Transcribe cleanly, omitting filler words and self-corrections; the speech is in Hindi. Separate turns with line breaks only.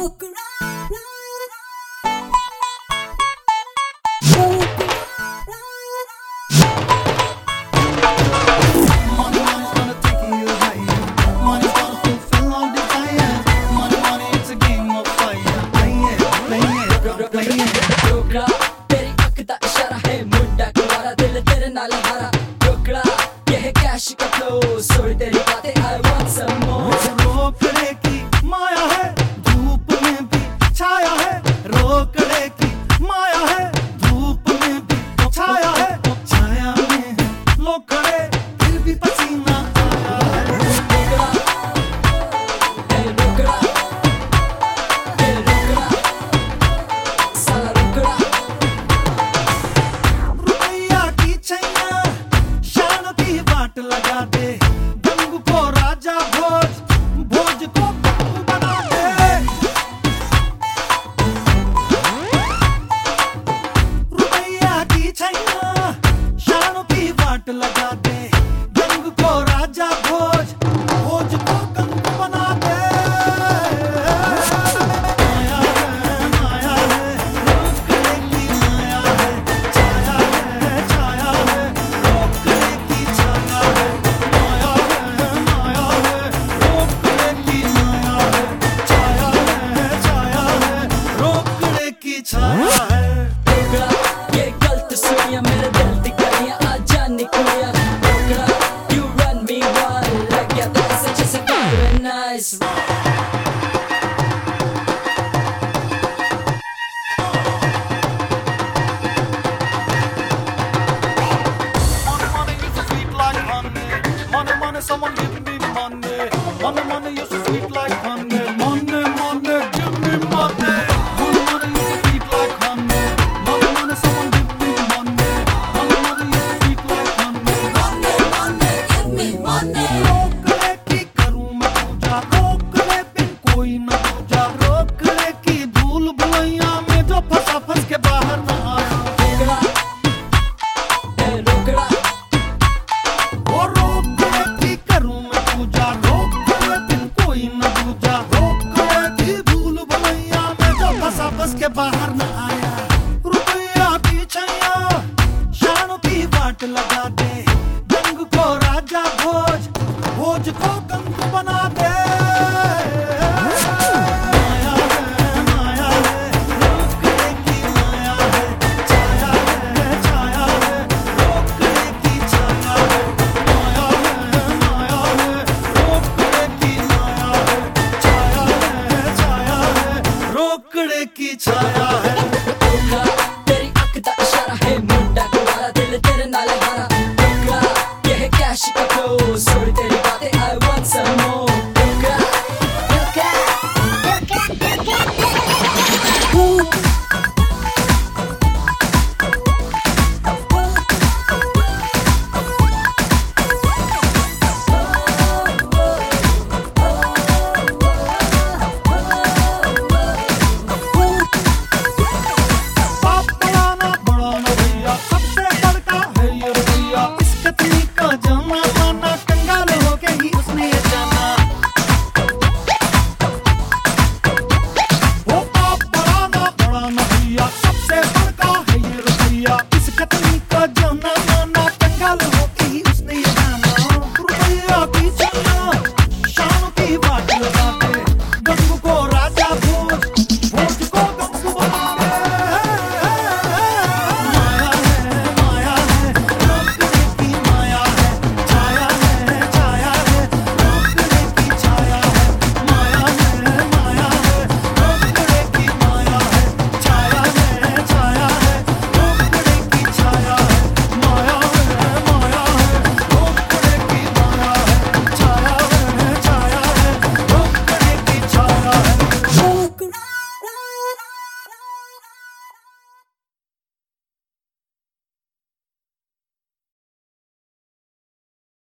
तेरी अख दा इशारा है मुंडा कुवारा दिल तेरे नाल हारा रोकड़ा ये है कैश का फ्लो सोई तेरी बातें I want some more
रोकड़े की माया है धूप में भी छाया है रोकड़े की माया है धूप में भी छाया है छाया में है लोकड़े फिर भी पसीना आया है
रोकड़ा साला रोकड़ा
रुपया की छैया शान की बाट लगा दे गंग को राजा भोज भोज को गंग बना दे रुपया की छैया शान की बाट लगा दे गंग को राजा भोज भोज को गंग बना दे माया है रोकड़े की माया है छाया है रोकड़े की छाया है माया है रोकड़े की माया है छाया है रोकड़े की छाया है
रोकड़ा ये गलत सुनिया मेरे दिल दी गलियां आ जानी कुड़िया रोकड़ा you run me wild लग गया तो ऐसे जैसे very nice
Money is sweet like honey. Money, someone give me money. Money is sweet like honey. Money, give me money. Money is sweet like honey. Money, someone give me money. Money is sweet like honey.
give me money
रोकड़े की करूं मैं पूजा रोकड़े बिन कोई न पूजा रोकड़े की भूल भुलैया में जो फंसा फंस के बाहर न आया
रोकड़ा
वो रोकड़े की करूं मैं पूजा रोकड़े बिन कोई न पूजा रोकड़े की भूल भुलैया में जो फंसा फंस के बाहर न आया रुपया की छैया शान की बाट लगा दे गंग को राजा भोज भोज को गंग बना दे माया है रोकड़े की माया है छाया है रोकड़े की छाया है माया है रोकड़े की माया है छाया है रोकड़े की छाया है
रोकड़ा तेरी अख दा इशारा है मुंडा कुवारा दिल तेरे नाल हारा रोकड़ा ये है कैश का फ्लो सोई तेरी बातें I want some more